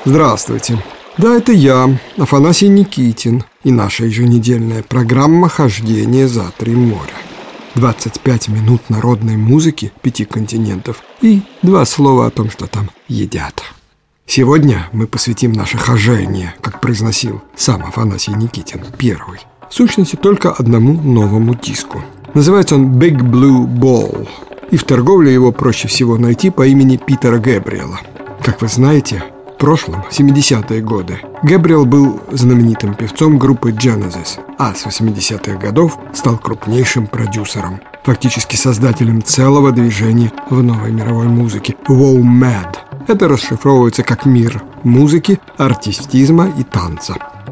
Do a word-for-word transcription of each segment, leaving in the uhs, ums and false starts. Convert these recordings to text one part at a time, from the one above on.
Здравствуйте. Да, это я, Афанасий Никитин, и наша еженедельная программа «Хождение за три моря». двадцать пять минут народной музыки пяти континентов и два слова о том, что там едят. Сегодня мы посвятим наше хождение, как произносил сам Афанасий Никитин, первый, в сущности только одному новому диску. Называется он Big Blue Ball, и в торговле его проще всего найти по имени Питера Гэбриэла. Как вы знаете, в прошлом, в семидесятые годы, Гэбриэл был знаменитым певцом группы Genesis, а с восьмидесятых годов стал крупнейшим продюсером, фактически создателем целого движения в новой мировой музыке WOMAD. Это расшифровывается как «Мир музыки, артистизма и танца».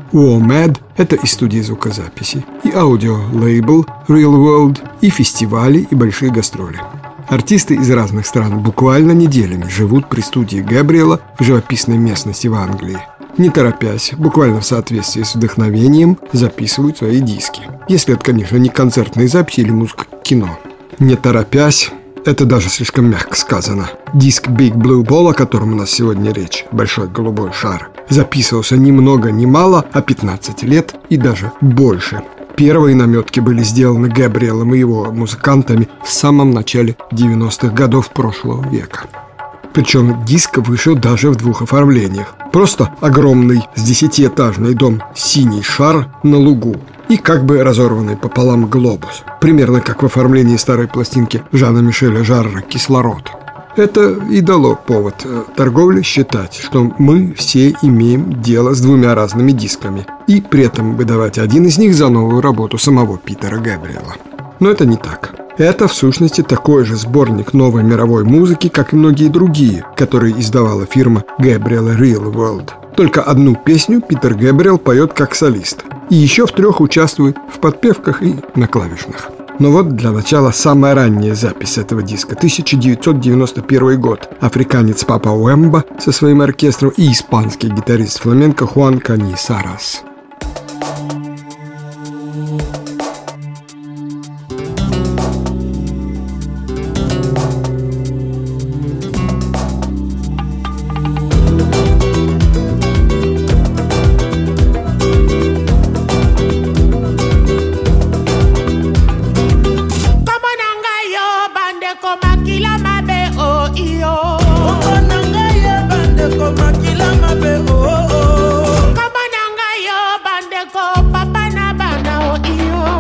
WOMAD – это и студии звукозаписи, и аудиолейбл Real World, и фестивали, и большие гастроли. Артисты из разных стран буквально неделями живут при студии Гэбриэла в живописной местности в Англии. Не торопясь, буквально в соответствии с вдохновением, записывают свои диски. Если это, конечно, не концертные записи или музыка к кино. Не торопясь, это даже слишком мягко сказано. Диск Big Blue Ball, о котором у нас сегодня речь, большой голубой шар, записывался ни много ни мало, а пятнадцать лет и даже больше. Первые наметки были сделаны Гэбриэлом и его музыкантами в самом начале девяностых годов прошлого века. Причем диск вышел даже в двух оформлениях. Просто огромный с десятиэтажный дом «Синий шар» на лугу и как бы разорванный пополам глобус. Примерно как в оформлении старой пластинки Жана-Мишеля Жарра «Кислород». Это и дало повод торговле считать, что мы все имеем дело с двумя разными дисками, и при этом выдавать один из них за новую работу самого Питера Гэбриэла. Но это не так. Это, в сущности, такой же сборник новой мировой музыки, как и многие другие, которые издавала фирма Gabriel Real World. Только одну песню Питер Гэбриэл поет как солист, и еще в трех участвует в подпевках и на клавишных. Но вот для начала самая ранняя запись этого диска, тысяча девятьсот девяносто первый год. Африканец Папа Уэмба со своим оркестром и испанский гитарист фламенко Хуан Канисарас. Papa na bana o iyo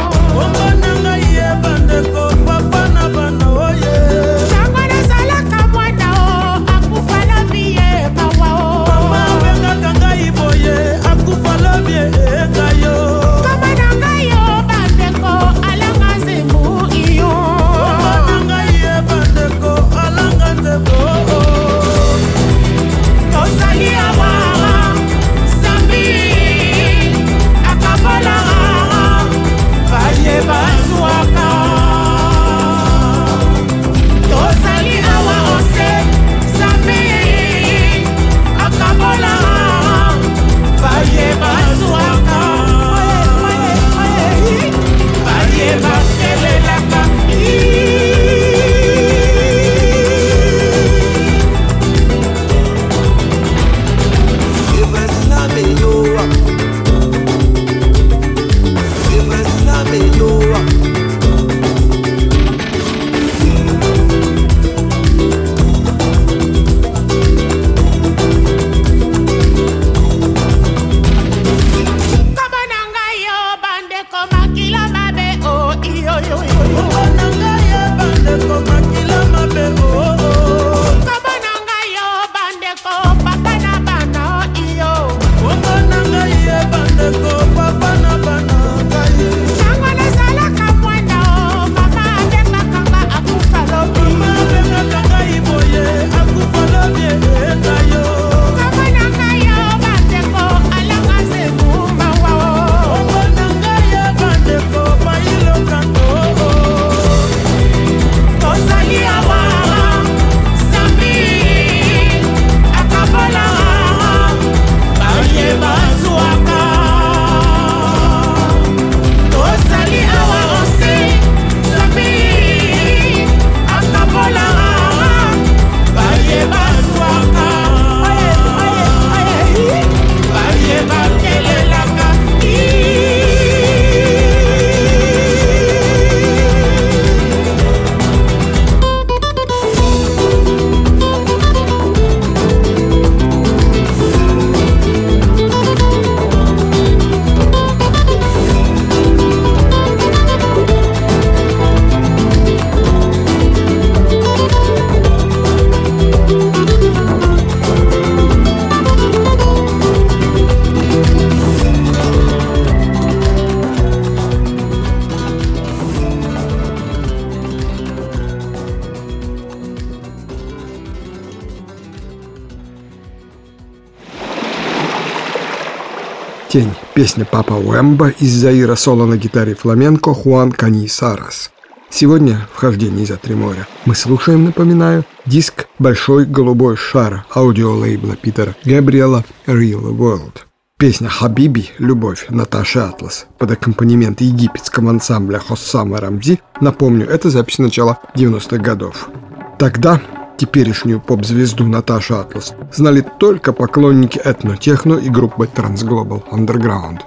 «Тень» – песня Папа Уэмба из Заира, соло на гитаре фламенко Хуан Канисарас. Сегодня в «Хождении за три моря» мы слушаем, напоминаю, диск «Большой голубой шар» аудиолейбла Питера Гэбриэла «Real World». Песня «Хабиби» «Любовь» Наташи Атлас под аккомпанемент египетского ансамбля Хоссама Рамзи. Напомню, это запись начала девяностых годов. Тогда теперешнюю поп-звезду Наташу Атлас знали только поклонники этно-техно и группы Transglobal Underground.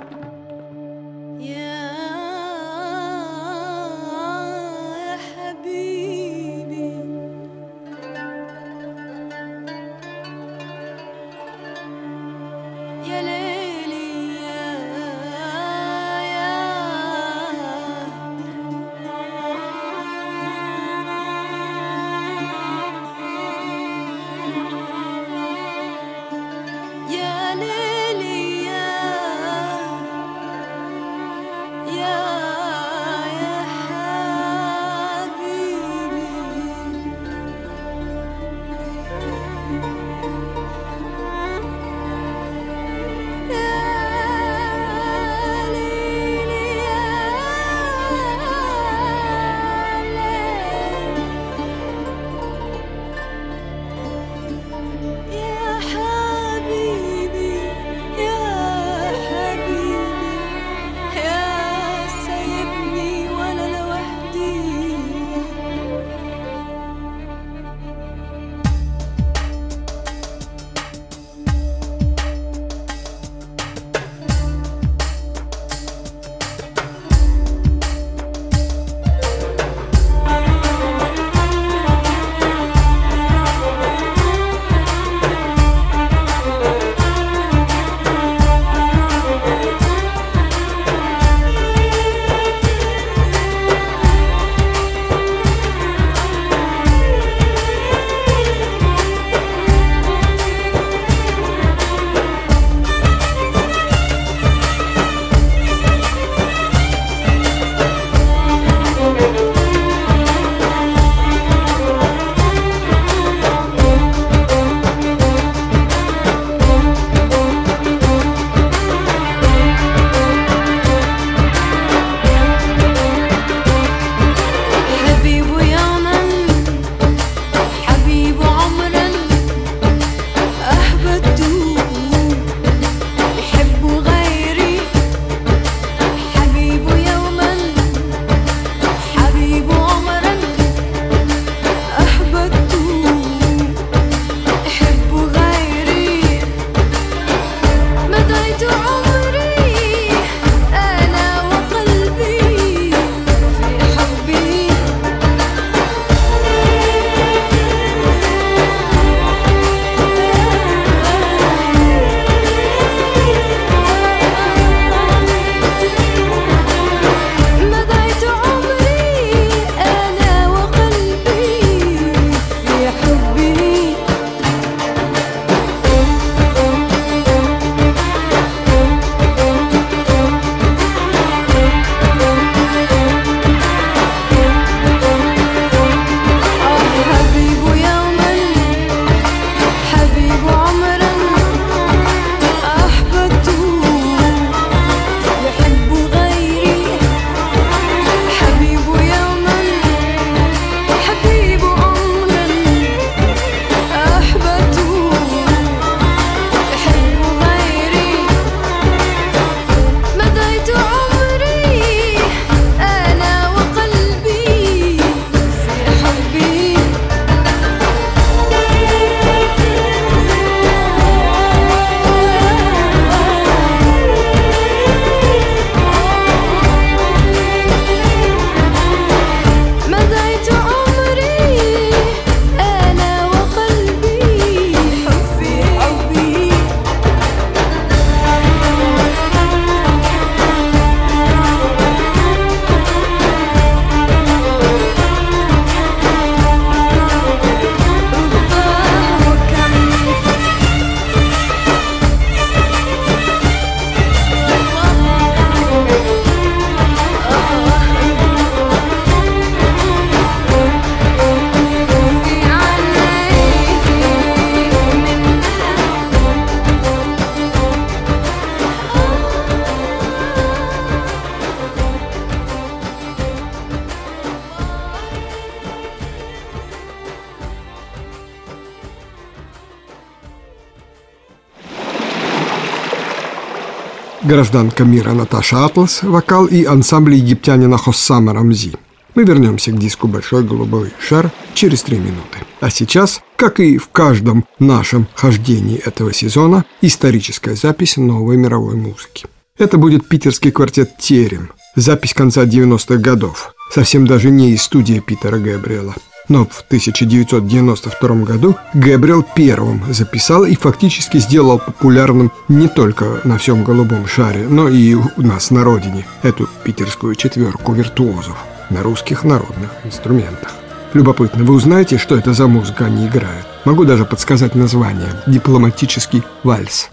гражданка мира Наташа Атлас, вокал и ансамбль египтянина Хоссама Рамзи. Мы вернемся к диску «Большой голубой шар» через три минуты. А сейчас, как и в каждом нашем хождении этого сезона, историческая запись новой мировой музыки. Это будет питерский квартет «Терем». Запись конца девяностых годов. Совсем даже не из студии Питера Гэбриэла. Но в тысяча девятьсот девяносто втором году Гэбриэл первым записал и фактически сделал популярным не только на всем голубом шаре, но и у нас на родине эту питерскую четверку виртуозов на русских народных инструментах. Любопытно, вы узнаете, что это за музыка они играют? Могу даже подсказать название. «Дипломатический вальс».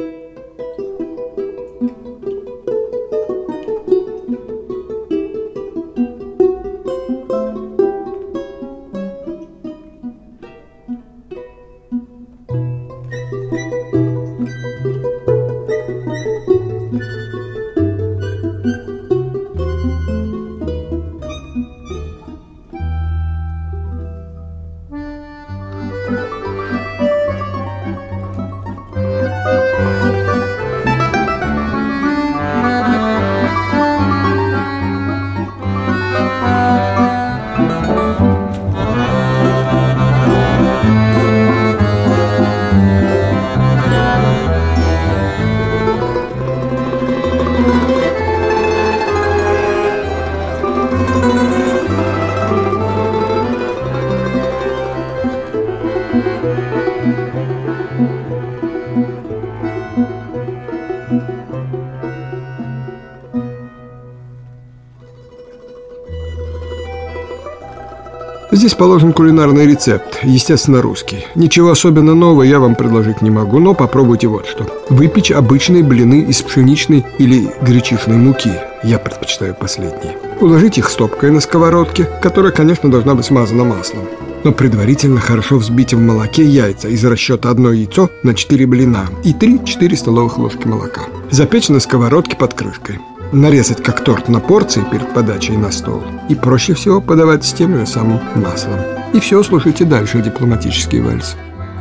Здесь положен кулинарный рецепт, естественно, русский. Ничего особенно нового я вам предложить не могу, но попробуйте вот что. Выпечь обычные блины из пшеничной или гречишной муки. Я предпочитаю последние. Уложить их стопкой на сковородке, которая, конечно, должна быть смазана маслом. Но предварительно хорошо взбить в молоке яйца из расчета одно яйцо на четыре блина и три-четыре столовых ложки молока. Запечь на сковородке под крышкой. Нарезать как торт на порции перед подачей на стол. И проще всего подавать с тем же самым маслом. И все, слушайте дальше дипломатический вальс.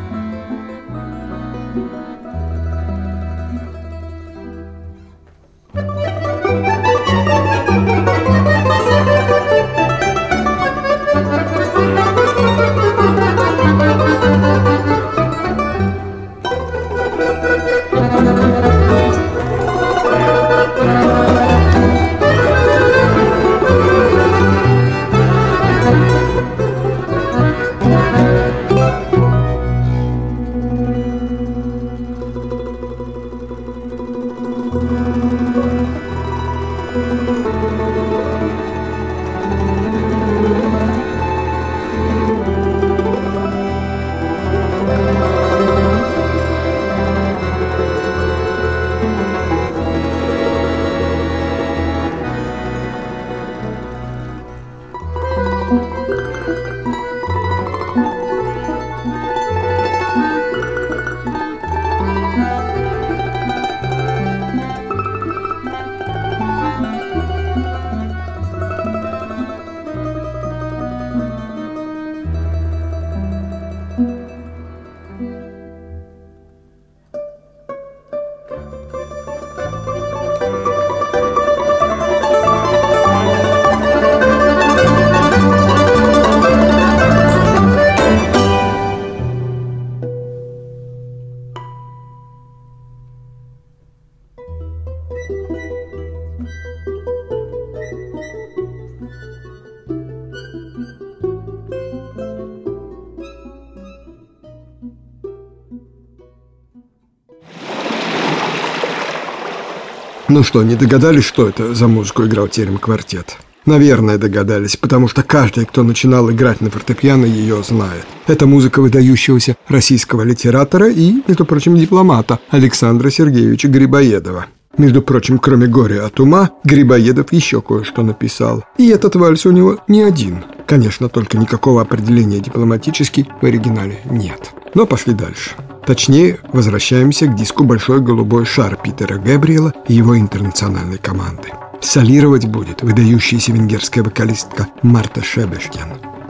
Ну что, не догадались, что это за музыку играл Терем квартет? Наверное, догадались, потому что каждый, кто начинал играть на фортепиано, ее знает. Это музыка выдающегося российского литератора и, между прочим, дипломата Александра Сергеевича Грибоедова. Между прочим, кроме «Горя от ума», Грибоедов еще кое-что написал. И этот вальс у него не один. Конечно, только никакого определения дипломатический в оригинале нет. Но пошли дальше. Точнее, возвращаемся к диску «Большой голубой шар» Питера Гэбриэла и его интернациональной команды. Солировать будет выдающаяся венгерская вокалистка Марта Шебештян.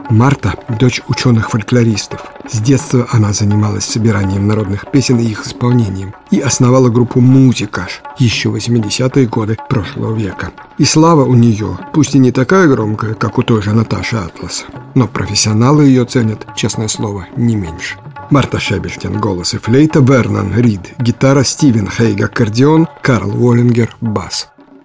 Марта – дочь ученых-фольклористов. С детства она занималась собиранием народных песен и их исполнением и основала группу «Музикаш» еще в восьмидесятые годы прошлого века. И слава у нее, пусть и не такая громкая, как у той же Наташи Атлас, но профессионалы ее ценят, честное слово, не меньше. Марта Шебельштен – голос и флейта, Вернон Рид – гитара, Стивен Хейг – аккордеон, Карл Воллингер – бас.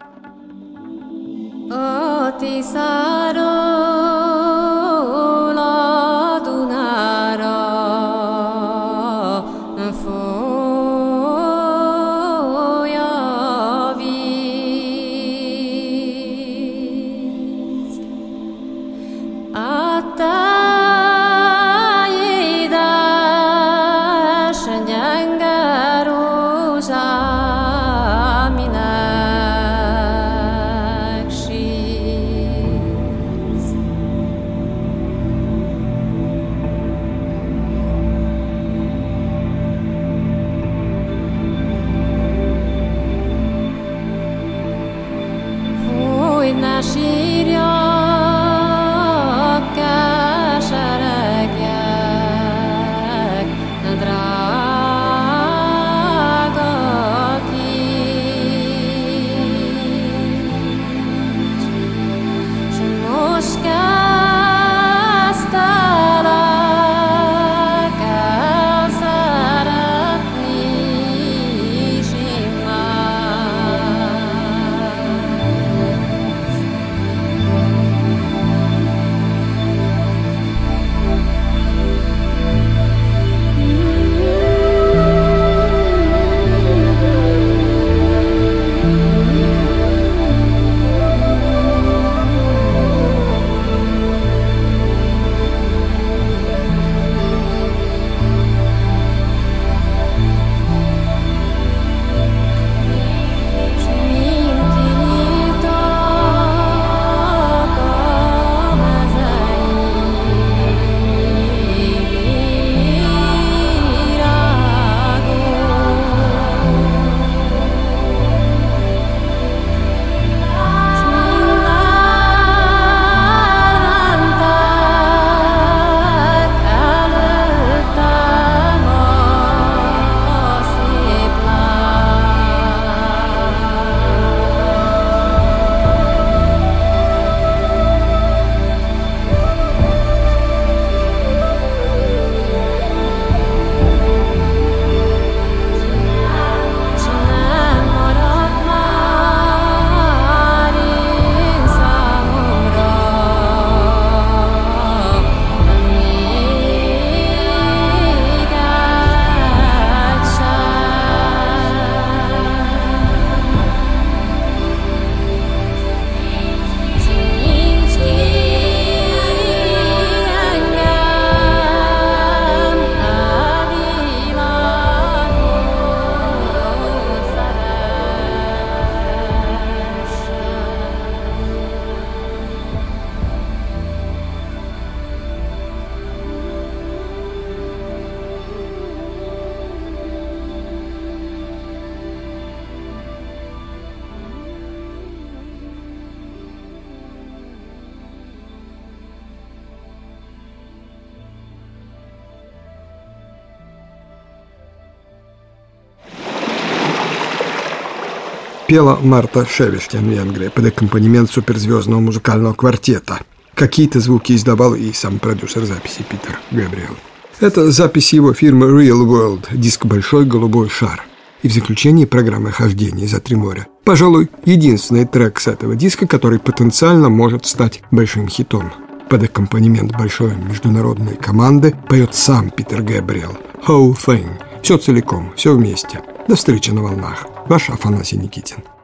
Пела Марта Шебельштен, Венгрия, под аккомпанемент суперзвездного музыкального квартета. Какие-то звуки издавал и сам продюсер записи Питер Гэбриэл. Это запись его фирмы Real World, диск «Большой голубой шар». И в заключении программы «Хождение за три моря». Пожалуй, единственный трек с этого диска, который потенциально может стать большим хитом. Под аккомпанемент большой международной команды поет сам Питер Гэбриэл. Whole thing. Все целиком, все вместе. До встречи на волнах. Ваш Афанасий Никитин.